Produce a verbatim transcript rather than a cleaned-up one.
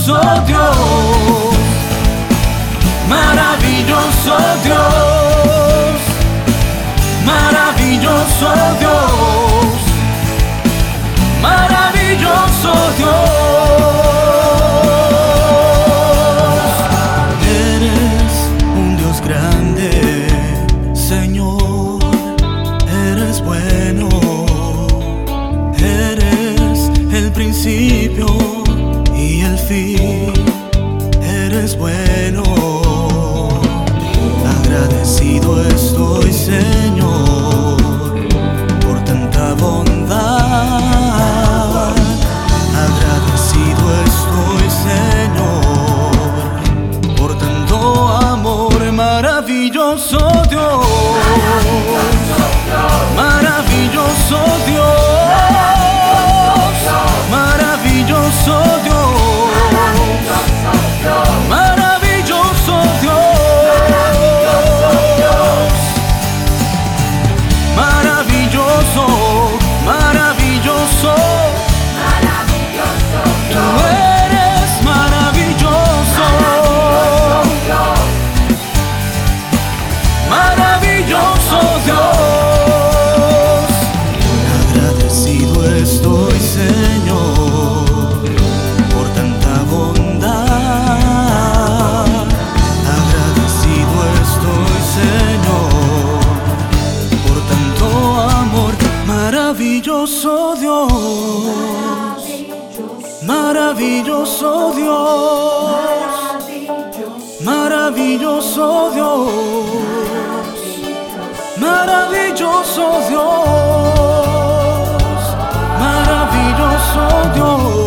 maravilloso Dios, maravilloso Dios, maravilloso Dios, maravilloso Dios. Eres un Dios grande, Señor, eres bueno, eres el principio y el fin, eres bueno. Agradecido estoy, Señor, por tanta bondad. Agradecido estoy, Señor, por tanto amor. Maravilloso Dios, maravilloso Dios, maravilloso Dios, maravilloso Dios, maravilloso, maravilloso, tú eres maravilloso, maravilloso Dios. Agradecido estoy, Señor, por tanta bondad. Agradecido estoy, Señor, por tanto amor. Maravilloso Dios, maravilloso Dios, maravilloso Dios, maravilloso Dios, maravilloso Dios.